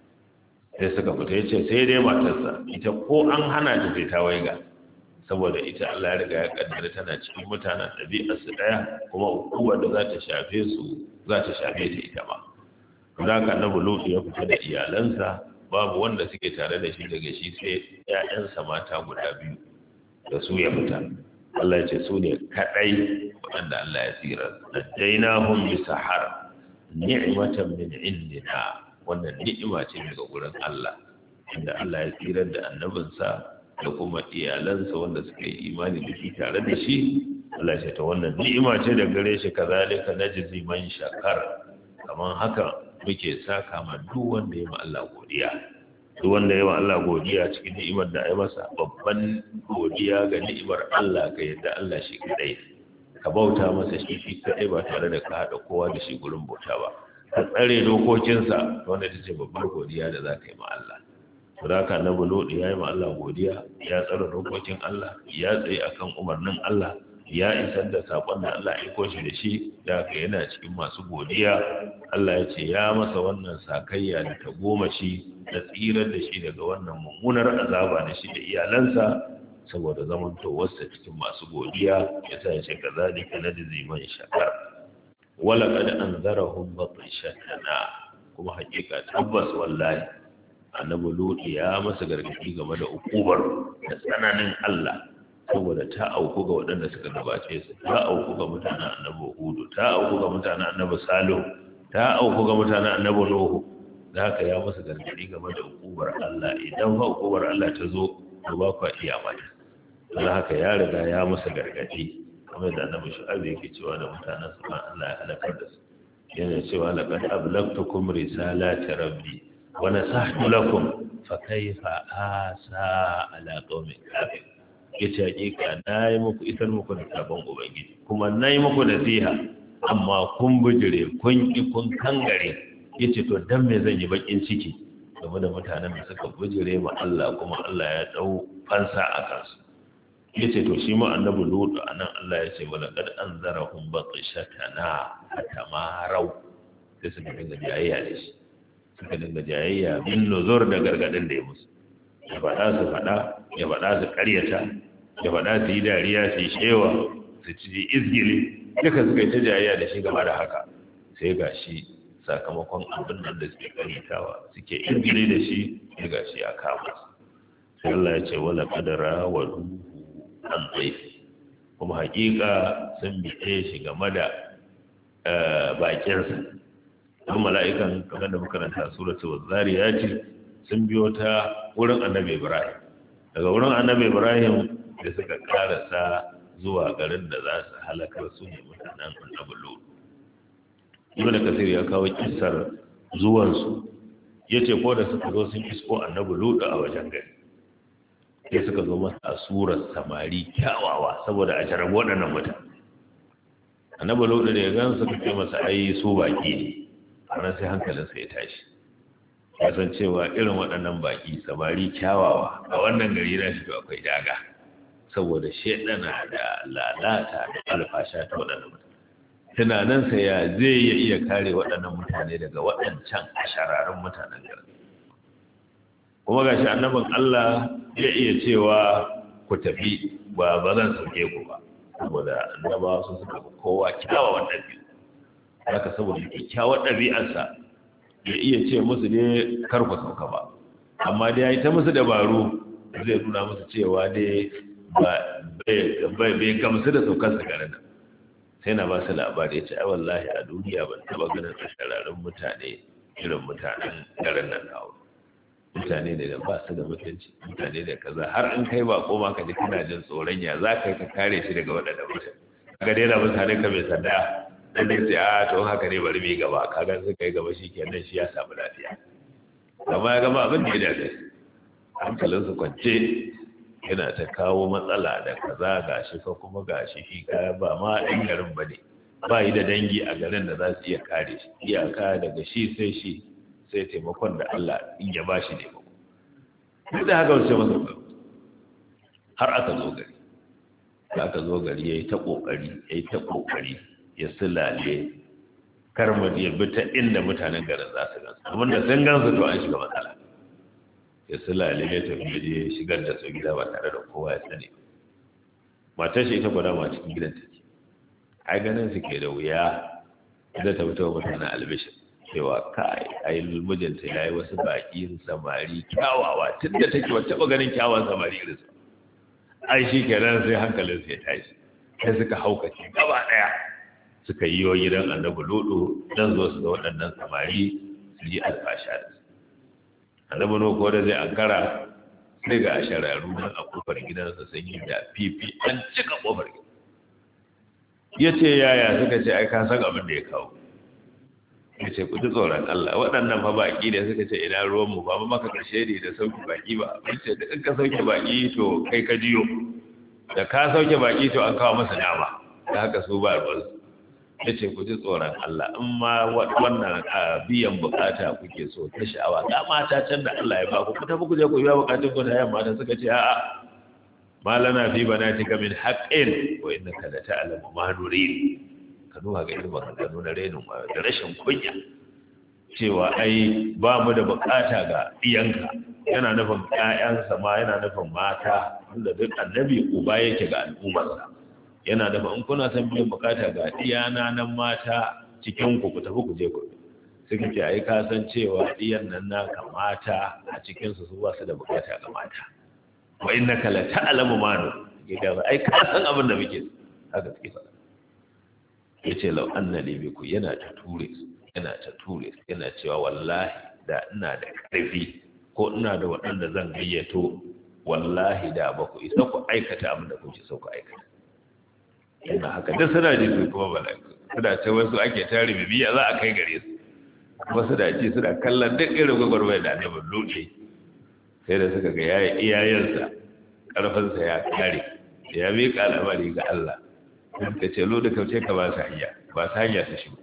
sai suka fita ya ce sai dai matarsa ita ko an hana ta sai ta waiga saboda ita Allah ya riga ya kaddara tana cikin mutanen ɗabi'ar su daya kuma ukuwar da za ta shafe su za ta shafe ta ita ma za ka annabi Lutu ya fita da iyalansa babu wanda suke tare da shi daga shi sai ƴaƴansa mata guda biyu da su ya fita Allah ya ce su ne kaɗai waɗanda Allah ya tsira najjaynahum bi sahar ni'matan min indina wannan ni'ima ce daga gurin Allah inda Allah ya tsira da annabinsa da kuma iyalansa wanda suka yi imani da shi tare da shi Allah ya ce ta wannan ni'ima ce daga gare shi kazalika najzi man shakar kaman haka muke saka ma duk wanda ya ma Allah godiya duk wanda ya ma Allah godiya cikin ni'imar da ya masa babban godiya ga ni'imar Allah ka yadda Allah shi kadai ka bauta masa shi shi kadai ba tare da ka hada kowa da shi gurin bauta ba ka tsare dokokinsa wanda ta ce babbar godiya da za ka yi ma Allah to da ka annabi Lut ya yi ma Allah godiya ya tsare dokokin Allah ya tsaye akan umarnin Allah ya isar da sakon da Allah ya aiko shi da shi da ka yana cikin masu godiya Allah ya ce ya masa wannan sakayya da ta goma shi da tsirar da shi daga wannan mummunar azaba da shi da iyalansa saboda zamantowarsa cikin masu godiya ya sa ya ce kazalika najzi man shakar wala qad anzarahum batishatana kuma hakika tabbas wallahi annabi Lut ya masa gargadi game da ukubar da tsananin Allah saboda ta auku ga waɗanda suka gabace su ta auku ga mutanen annabi Hudu ta auku ga mutanen annabi Salihu ta auku ga mutanen annabi Nuhu da haka ya masa gargadi game da ukubar Allah idan fa ukubar Allah ta zo to ba ku iya mata don haka ya riga ya masa gargadi kamar da annabi Shu'aib yake cewa da mutanen su Allah ya halakar da su yana cewa laqad ablagtukum risalati rabbi wa nasahtu lakum fa kayfa asa ala qaumin kafir yace hakika nayi muku isar muku da sabon ubangiji kuma nayi muku nasiha amma kun bijire kun ki kun kangare yace to dan me zan yi bakin ciki game da mutanen da suka bijire ma Allah kuma Allah ya dau fansa a kansu yace to shi ma annabi Lut anan Allah ya ce wala qad anzarahum batishatana atamarau sai suka dinga jayayya da shi suka dinga jayayya bin nuzur da gargadin da ya musu ya faɗa su faɗa ya faɗa su ƙaryata ya faɗa su yi dariya su yi shewa su ci izgili duka suka yi ta jayayya da shi game da haka sai ga shi sakamakon abin nan da suke ƙaryatawa suke izgili da shi sai ga shi ya kama sai Allah ya ce wala qadara wa duhu an zaifi kuma hakika sun biɗe shi game da bakinsa don mala'ikan kamar da makaranta suratu zariyati sun biyo ta wurin annabi Ibrahim daga wurin annabi Ibrahim da suka karasa zuwa garin da za su halakar su ne mutanen annabi Lut Ibn Kasir ya kawo kissar zuwansu yace ko da suka zo sun isko annabi Lut a wajen gari sai suka zo masa a surar samari kyawawa saboda a jarabu waɗannan mutane annabi Lut da ya gan suka ce masa ai su baki ne ranar sai hankalinsa ya tashi ya san cewa irin waɗannan baki samari kyawawa a wannan gari na shi akwai daga saboda shaidana da lalata da alfasha ta waɗannan mutane tunaninsa ya zai iya iya kare waɗannan mutane daga waɗancan ashararun mutanen gari kuma gashi annabin Allah ya iya cewa ku tafi ba ba zan sauke ku ba saboda annabawa sun suka kowa kyawawan ɗabi'u haka saboda kyakkyawar ɗabi'arsa ya iya ce musu ne kar ku sauka ba amma dai ya yi ta musu dabaru zai nuna musu cewa dai bai gamsu da saukar su garin nan sai na ba su labari ya ce ai wallahi a duniya ban taɓa ganin tsararrun mutane irin mutanen garin nan nawa mutane da ba su da mutunci mutane da kaza har in kai ba koma ka ji kana jin tsoron ya za ka yi ka kare shi daga waɗanda mutane kaga dai na mutane ka mai sanda dan dai sai a to haka ne bari mu gaba kaga sai kai gaba shikenan shi ya samu lafiya amma ya gama abin da ya dace hankalin su kwance yana ta kawo matsala da kaza gashi fa kuma gashi shi kaya ba ma ɗan garin ba ne ba yi da dangi a garin da za su iya kare shi iyaka daga shi sai shi sai taimakon da Allah in ya ba shi taimako duk da haka wace masa ba har aka zo gari da aka zo gari ya yi ta ƙoƙari ya yi ta ƙoƙari ya silale karmar ya bi ta inda mutanen garin za su gansu abinda sun gansu to an shiga matsala ya silale ya tafi je shigar da su gida ba tare da kowa ya sani matar shi ita gwada ma cikin gidan take ai ganin su ke da wuya da ta fito mutanen albishir cewa kai ai mijinta ya yi wasu baƙin samari kyawawa tun da take wata taɓa ganin kyawawan samari irinsu ai shi kenan sai hankalinsu ya tashi sai suka haukace gaba ɗaya suka yi wa gidan annabi lodo don zo su ga waɗannan samari su yi alfasha da su annabi no ko da zai ankara sai ga ashararu nan a kofar gidansa sun yi da fifi an cika kofar gidan ya ce yaya suka ce ai ka san abin da ya kawo ya ce ku ji tsoron Allah waɗannan fa baƙi da suka ce ina ruwanmu ba maka kashe ne da sauki baƙi ba ya ce da in ka sauke baƙi to kai ka jiyo da ka sauke baƙi to an kawo masa nama da haka su ba ruwansu ya ce ku ji tsoron Allah in ma wannan biyan bukata kuke so ta sha'awa ga mata can da Allah ya ba ku tafi ku je ku biya bukatun ku da yamma da suka ce a'a malana fi banatika min haqqin wa innaka la ta'lamu ma nurid ka nuna ga irin maganganu na renin da rashin kunya cewa ai ba mu da bukata ga iyanka yana nufin ƴaƴansa ma yana nufin mata wanda duk annabi uba yake ga al'ummarsa yana da in kuna san biyan bukata ga iyana nan mata cikin ku ku tafi ku je ku suka ce ai ka san cewa iyan nan naka mata a cikin su su ba su da bukata ga mata wa innaka la ta'lamu ma nu gida ai ka san abin da muke haka suke faɗa yace law anna li biku yana ta ture yana ta ture yana cewa wallahi da ina da karfi ko ina da waɗanda zan gayyato wallahi da ba ku isa ku aikata abin da kuke so ku aikata yana haka da suna ji su kuma mala'iku suna ce wasu ake tare bibiya za a kai gare su wasu da ce suna kallon duk irin gwagwarmai da annabin lutse sai da suka ga yayi iyayensa karfinsa ya kare ya miƙa al'amari ga Allah ka ce lo da kauce ka ba su hanya ba su hanya su shigo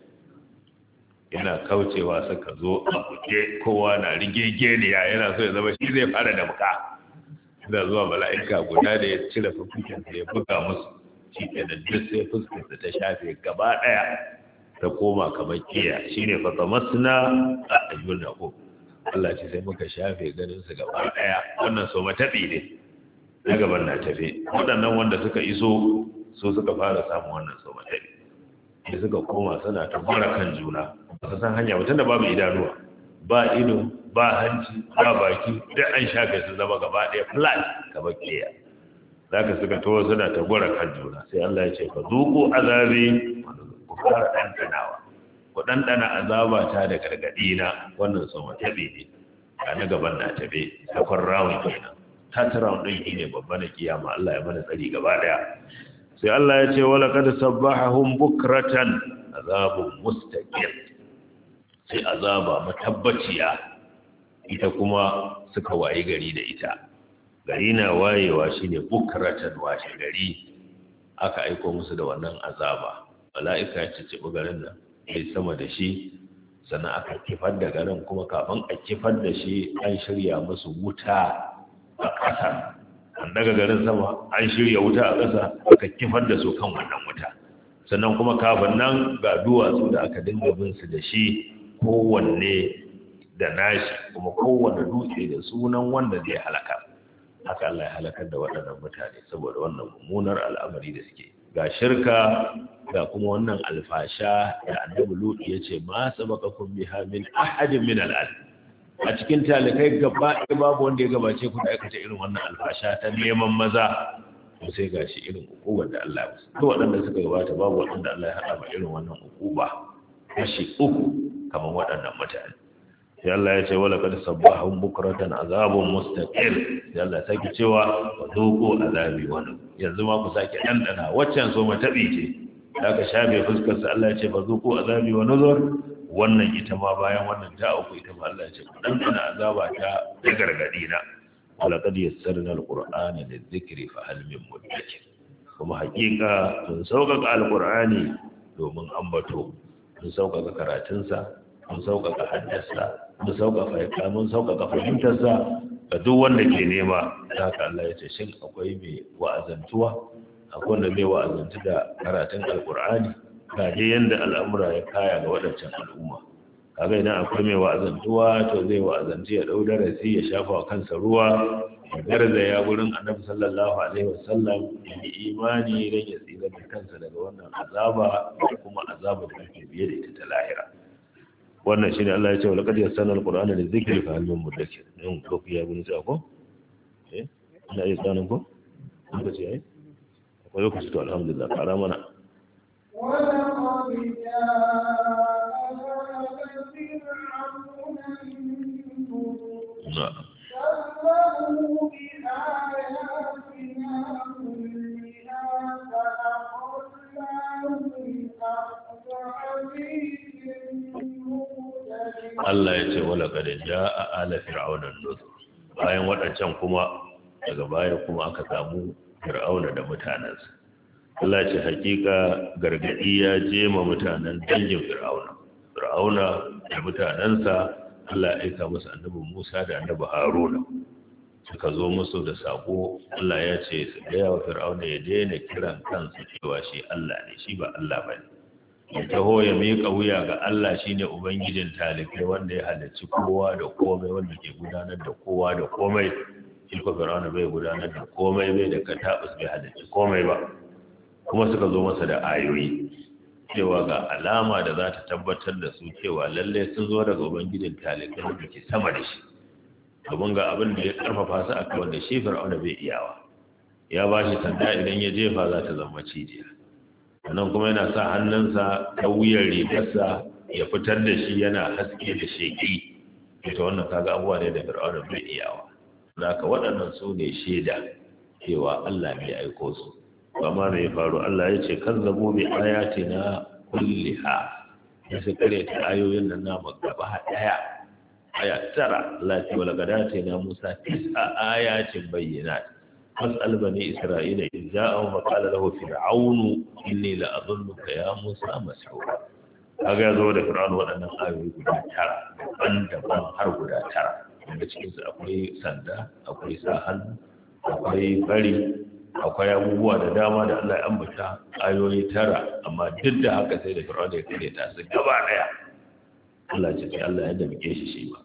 yana kaucewa suka zo a buke kowa na rigegeniya yana so ya zama shi zai fara da muka da zuwa mala'ika guda da ya cire fufukinsa ya buga musu shi ke da duk sai fuskarsa ta shafe gaba ɗaya ta koma kamar kiya shi ne fata masana a ayyun da ko Allah ce sai muka shafe ganinsu gaba ɗaya wannan so mataɓi ne na gaban na tafe waɗannan wanda suka iso so suka fara samun wannan so mataɓi da suka koma suna ta mara kan juna ba san hanya mutum da babu idanuwa ba ido ba hanci ba baki duk an shafe su zama gaba ɗaya flat kamar kiya za ka suka towa suna ta gwara kan juna sai Allah ya ce ka zuku azabi ku fara ɗanɗanawa ku ɗanɗana azaba ta da gargaɗi na wannan sama taɓe ne a na gaban na taɓe takwan rawun kenan ta ta rawun ɗin ne babba na kiyama Allah ya mana tsari gaba ɗaya sai Allah ya ce wala kada sabbahahum bukratan azabun mustaqim sai azaba matabbaciya ita kuma suka wayi gari da ita gari na wayewa shine bukratan washe gari aka aiko musu da wannan azaba mala'ika ya cicciɓi garin nan mai sama da shi sannan aka kifar da garin kuma kafin a kifar da shi an shirya musu wuta a ƙasa an daga garin sama an shirya wuta a ƙasa aka kifar da su kan wannan wuta sannan kuma kafin nan ga duwatsu da aka dinga bin su da shi kowanne da nashi kuma kowanne dutse da sunan wanda zai halaka haka Allah ya halakar da waɗannan mutane saboda wannan mummunar al'amari da suke ga shirka ga kuma wannan alfasha da annabi Lut ya ce ma sabaqakum biha min ahadin min al'al a cikin talikai gaba ɗaya babu wanda ya gabace ku da aikata irin wannan alfasha ta neman maza to sai gashi irin ukubar da Allah ya musu to waɗanda suka gabata babu waɗanda Allah ya haɗa ma irin wannan ukuba kashi uku kamar waɗannan mutane sai Allah ya ce wala kad sabbahum bukratan azabun mustaqir sai Allah ya sake cewa zuqu azabi wa yanzu ma ku sake dandana waccan so matabi ce daga shafe fuskar sa Allah ya ce fa zuqu azabi wa nuzur wannan ita ma bayan wannan ta uku ita ma Allah ya ce ku dandana azaba ta da gargadi na walaqad yassarna alqur'ana lidhikri fa hal min mudakkir kuma hakika mun sauƙaƙa alqur'ani domin ambato mun sauƙaƙa karatunsa mun sauƙaƙa haddarsa mun sauƙaƙa mun sauƙaƙa fahimtarsa ga duk wanda ke nema. Haka Allah ya ce shin akwai mai wa'azantuwa akwai wanda zai wa'azantu da karatun alqur'ani ga dai yanda al'amura ya kaya ga waɗancan al'umma. Kaga idan akwai mai wa'azantuwa to zai wa'azanci ya dau darasi ya shafa wa kansa ruwa ya garzaya gurin annabi sallallahu alaihi wasallam ya yi imani don ya tsira da kansa daga wannan azaba da kuma azaba da ake biye da ita ta lahira. Wannan shine Allah ya ce wala qad yassana alqur'ana lidhikri fa hal min mudakkir. In ko ya bin sai ko eh ina yi tsanin ko ko ce ai ko lokaci to alhamdulillah fara mana wala qad na'am كذبوا بآياتنا كلها فأخذناهم أخذ عزيز مقتدر. Allah ya ce wala kad jaa ala fir'auna nuzur. Bayan wadancan kuma daga baya kuma aka samu fir'auna da mutanansa. Allah ya ce hakika gargadi ya je ma mutanen dangin fir'auna. Fir'auna da mutanansa Allah ya aika musu annabi Musa da annabi Haruna suka zo musu da sako. Allah ya ce su gaya wa Fir'auna ya daina kiran kansa cewa shi Allah ne, shi ba Allah bane. Ya taho ya miƙa wuya ga Allah shine ubangijin talikai wanda ya halarci kowa da komai, wanda ke gudanar da kowa da komai. Shi ko Fir'auna bai gudanar da komai, bai da katabus, bai halarci komai ba. Kuma suka zo masa da ayoyi cewa ga alama da za ta tabbatar da su cewa lalle sun zo daga ubangijin talikai da ke sama da shi. Domin ga abin da ya karfafa su aka wanda shi Fir'auna bai iyawa. Ya ba shi sanda idan ya jefa za ta zama cijiya. Sannan kuma yana sa hannunsa ta wuyar rigarsa ya fitar da shi yana haske da sheƙi. Ita wannan kaga abuwa ne da Fir'auna bai iyawa. Zaka waɗannan su ne shaida cewa Allah bai aiko su. Amma me ya faru? Allah ya ce kazzabu bi ayatina kulliha. Ya su kare ta ayoyin nan namu gaba daya. Aya tara Allah ya wala gadata na Musa tis'a ayatin bayyinat. Fas'al bani Isra'ila in ja'ahum fa qala lahu fir'aunu inni la adhunnuka ya Musa mas'ura. Kaga zo da Fir'aun waɗannan ayoyi guda tara, daban-daban har guda tara. Daga cikin su akwai sanda, akwai sa hannu, akwai fari, akwai abubuwa da dama da Allah ya ambata ayoyi tara, amma duk da haka sai da Fir'aun ya kare ta su gaba daya. Allah ce sai Allah ya damke shi shi ba.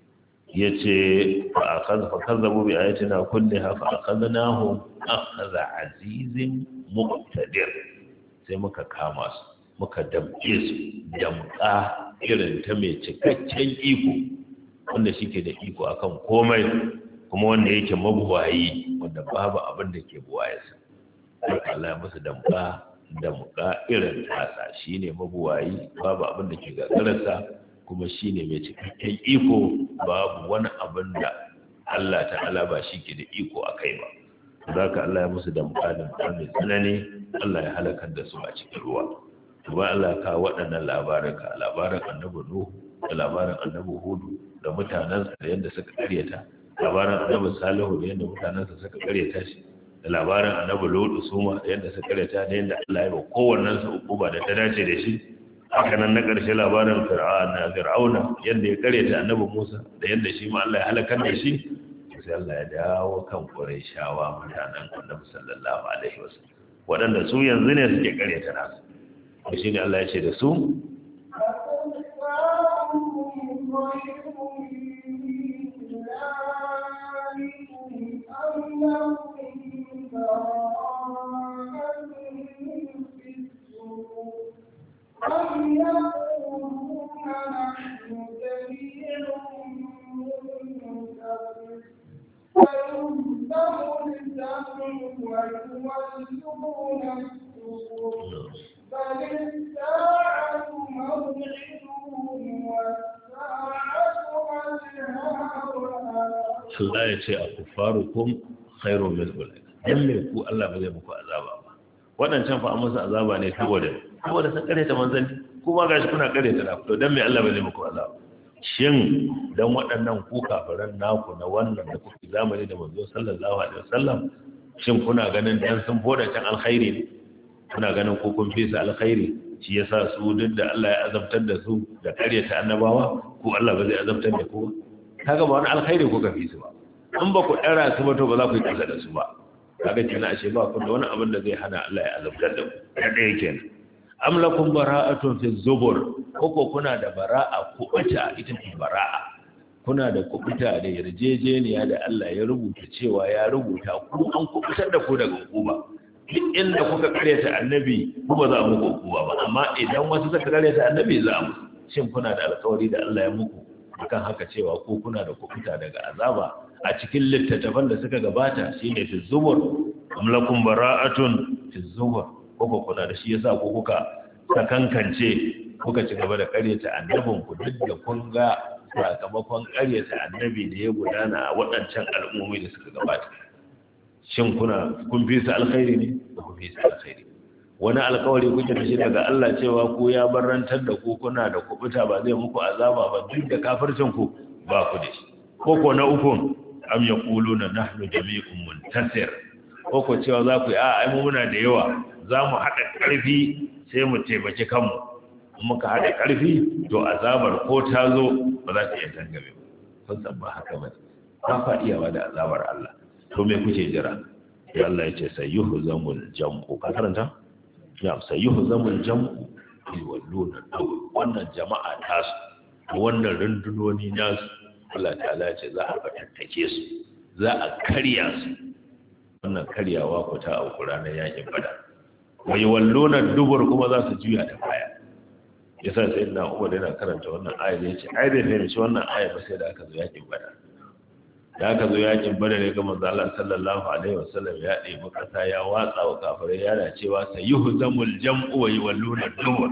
Yace fa akhadha fa kazzabu bi ayatina kullaha fa akhadnahum akhadha azizin muqtadir. Sai muka kama su, muka damke su damka irin ta mai cikakken iko wanda shike da iko akan komai, kuma wanda yake mabuwayi wanda babu abin da ke buwayarsa. Allah ya musu damka damka irin tasa, shine mabuwayi, babu abin da ke gagararsa, kuma shine mai cikakken iko, babu wani abin da Allah ta'ala ba shi ke da iko a kai ba. Zaka Allah ya musu damka damka mai tsanani, Allah ya halakar da su a cikin ruwa. Kuma Allah ya kawo waɗannan labaruka, labarin annabi Nuhu da labarin annabi Hudu da mutanensa da yadda suka karyata, labarin annabi Salihu da yadda mutanensa suka karyata shi, da labarin annabi Lutu suma da yadda suka karyata, da yadda Allah ya ba kowannen sa ukuba da ta dace da shi. Haka nan na ƙarshe labarin Fir'auna, Fir'auna yadda ya karyata annabi Musa da yadda shi ma Allah ya halakar da shi. Sai Allah ya dawo kan Qurayshawa mutanen annabi sallallahu alaihi wasallam, waɗanda su yanzu ne suke karyata nasu. Shi ne Allah ya ce da su بل الساعة موعدهم والساعة أدهى. Allah ya ce a kufarukum khairun min ulai. Dan me ku Allah ba zai muku azaba ba. Wadancan fa an musu azaba ne saboda saboda sun kare ta manzanni, kuma gashi kuna kare ta, to dan me Allah ba zai muku azaba. shin dan waɗannan ku kafiran naku na wannan da kuke zamani da manzo sallallahu alaihi wasallam shin kuna ganin dan sun foda can alkhairi ne kuna ganin ko kun fi su alkhairi shi yasa su duk da Allah ya azabtar da su da ƙaryata annabawa ko Allah ba zai azabtar da ku kaga ba wani alkhairi kuka fi su ba in ba ku dara su ba to ba za ku yi kasa da su ba kaga kenan ashe ba ku da wani abin da zai hana Allah ya azabtar da ku da ɗaya kenan am lakum bara'atun fi zubur koko kuna da bara'a kubuta ita ce bara'a kuna da kubuta da yarjejeniya da Allah ya rubuta cewa ya rubuta ku an kubutar da ku daga hukuma duk inda kuka karyata annabi ku ba za mu hukuma ba amma idan wasu suka karyata annabi za mu shin kuna da alƙawari da Allah ya muku akan haka cewa ko kuna da kubuta daga azaba a cikin littattafan da suka gabata shine fi zubur am lakum bara'atun fi zubur koko kuna da shi yasa ko kuka sakankance kuka ci gaba da karyata annabin ku duk da kun ga sakamakon karyata annabi da ya gudana a waɗancan al'ummomi da suka gabata shin kuna kun fi su alkhairi ne ba ku fi su alkhairi wani alkawari kuke da shi daga Allah cewa ku ya barantar da ku kuna da kubuta ba zai muku azaba ba duk da kafircin ku ba ku da shi koko na uku am yaquluna nahnu jami'un muntasir koko cewa za ku yi a ai mu muna da yawa za mu haɗa ƙarfi sai mu taimaki kanmu muka haɗa ƙarfi to azabar ko ta zo ba za ta iya tangame ba kun san ba haka ba ba fa iyawa da azabar Allah to me kuke jira ya Allah ya ce sayyuhu zamul jam'u ka karanta ya sayyuhu zamul jam'u walluna wannan jama'a ta su wannan rundunoni nasu Allah ta'ala ce za a fatattake su za a karya su wannan karyawa ku ta auku ranar yakin badar wai wallona dubur kuma za su juya da baya yasa sai na Umar yana karanta wannan ayar ya ce ai bai fahimci wannan ayar ba sai da aka zo yakin badar da aka zo yakin badar ya ga manzo Allah sallallahu alaihi wasallam ya ɗebi kasa ya watsa wa kafirai yana cewa sayuhzamul jam'u wa yawalluna dubur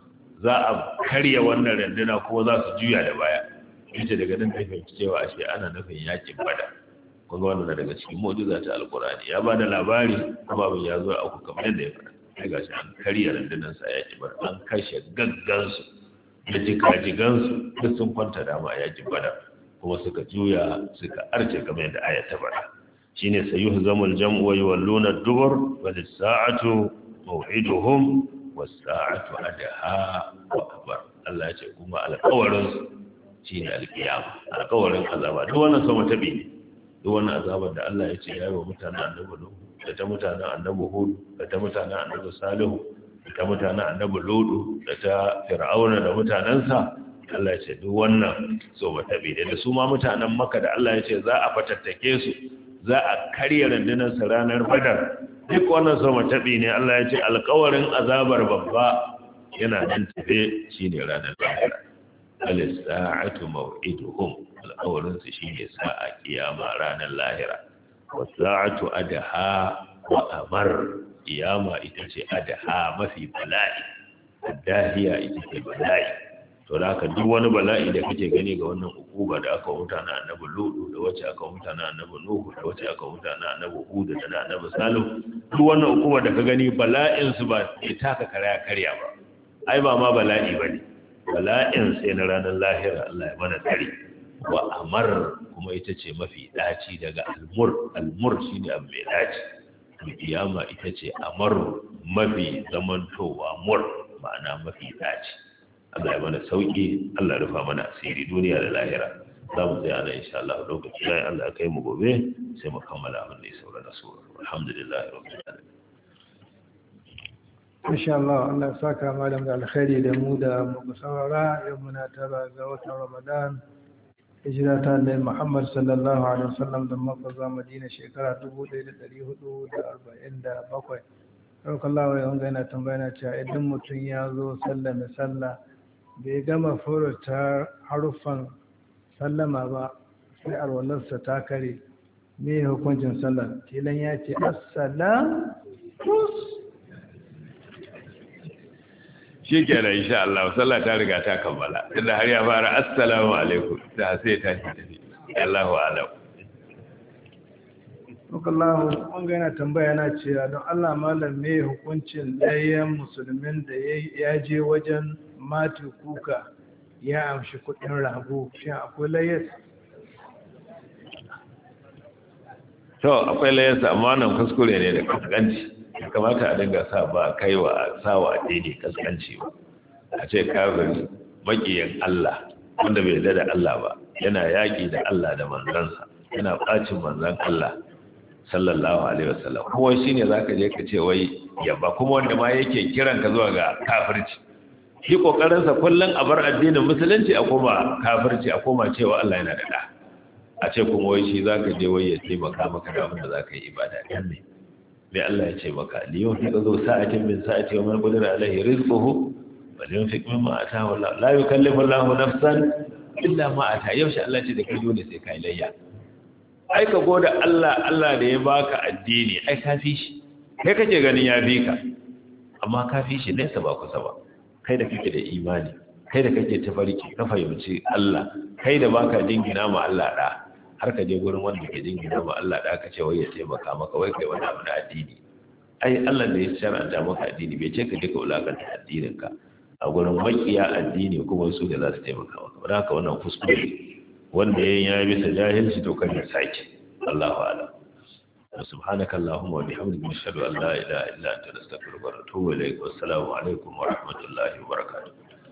za a karya wannan randuna kuma za su juya da baya yace daga nan da fahimci cewa ashe ana nufin yakin badar kuma wannan daga cikin mu'jiza ta alqur'ani ya bada labari kuma bin ya zo a ku kamar yadda ya faɗa sai gashi an karya rundunar sa yaki bar an kashe gaggansu da jikajigansu duk sun kwanta dama a yakin badar kuma suka juya suka arce kamar yadda aya ta faɗa shine sayuhzamul jam'u wa yawalluna ad-dubur wa lis-sa'atu maw'iduhum was-sa'atu adha wa akbar Allah ya ce kuma alƙawarin shine alƙiyama alƙawarin azaba duk wannan sama tabi ne duk wannan azabar da Allah ya ce ya yi wa mutanen annabi Nuhu da ta mutanen annabi Hud da ta mutanen annabi Salihu da ta mutanen annabi Lutu da ta Fir'auna da mutanensa Allah ya ce duk wannan so ba tabi da su ma mutanen Makka da Allah ya ce za a fatattake su za a karya rundunar sa ranar Badar duk wannan so ba tabi ne Allah ya ce alƙawarin azabar babba yana nan tafe shine ranar Lahira al-sa'atu maw'iduhum alƙawarin su shine sa'a kiyama ranar Lahira was-sa'atu adha wa amar kiyama ita ce adha mafi bala'i dahiya ita ce bala'i to da haka duk wani bala'i da kake gani ga wannan ukuba da aka huta na annabi Lutu da wacce aka huta na annabi Nuhu da wacce aka huta na annabi Hud da na annabi Salihu duk wannan ukuba da ka gani bala'in su ba ya taka karya karya ba ai ba ma bala'i bane bala'in sai na ranar lahira Allah ya mana tsari wa amar kuma ita ce mafi daci daga almur almur shine abu mai daci kiyama ita ce amar mafi zamantowa mur ma'ana mafi daci Allah ya mana sauki Allah ya rufa mana asiri duniya da lahira za mu tsaya nan insha Allah lokaci sai Allah ya kai mu gobe sai mu kammala abin da ya saura da sura alhamdulillah rabbil alamin insha Allah Allah ya saka malam da alkhairi da mu da mu saurara yau muna tara ga watan Ramadan hijira ta Annabi Muhammad sallallahu alaihi wasallam da Makka zuwa Madina shekara dubu ɗaya da ɗari hudu da arba'in da bakwai. Alkallahu ya wanga yana tambaya na cewa idan mutum ya zo sallame sallah bai gama furta haruffan sallama ba sai alwalarsa ta kare me hukuncin sallar tilan ya ce assalam shi ke da insha Allah sallah ta riga ta kammala inda har ya fara assalamu alaikum da sai ta tafi Allahu a'lam. Alkallahu wanga yana tambaya na cewa don Allah malam me hukuncin ɗayan musulmin da ya je wajen mati kuka ya amshi kuɗin rago shi akwai layas? To akwai layarsa amma nan kuskure ne da kaskanci. Ya kamata a dinga sa ba kai wa sawa daidai kaskanci ba. A ce kafiri makiyin Allah wanda bai yarda da Allah ba yana yaƙi da Allah da manzansa yana bacin manzan Allah sallallahu alaihi wasallam kuma shine zaka je ka ce wai yabba kuma wanda ma yake kiran ka zuwa ga kafirci shi kokarin sa kullun a bar addinin musulunci a koma kafirci a koma cewa Allah yana da da a ce kuma wai shi zaka je wai ya taimaka maka da abin da zaka yi ibada dan ne mai Allah ya ce maka liyon fi zo sa'atin min sa'ati wa man qadara alaihi rizquhu falyunfiq mimma ataahu Allah la yukallifu Allahu nafsan illa ma ata yaushe Allah ce da kai dole sai kai layya ai ka goda Allah Allah da ya baka addini ai ka fi shi kai kake ganin ya fi ka amma ka fi shi nesa ba kusa ba kai da kake da imani kai da kake tafarki ka fahimci Allah kai da baka dingina ma Allah da har ka je gurin wanda ke dingina ma Allah da aka ce wai ya taimaka maka wai kai wani abu da addini ai Allah da ya shar'anta maka addini bai ce ka je ka wulakanta addinin ka a gurin makiya addini kuma su da za su taimaka maka don haka wannan kuskure wanda ya yi bisa jahilci to kan ya sake Allahu a'lam subhanaka allahumma wa bihamdika nashhadu an la ilaha illa anta nastaghfiruka wa natubu ilayk wa assalamu alaikum wa rahmatullahi wa barakatuh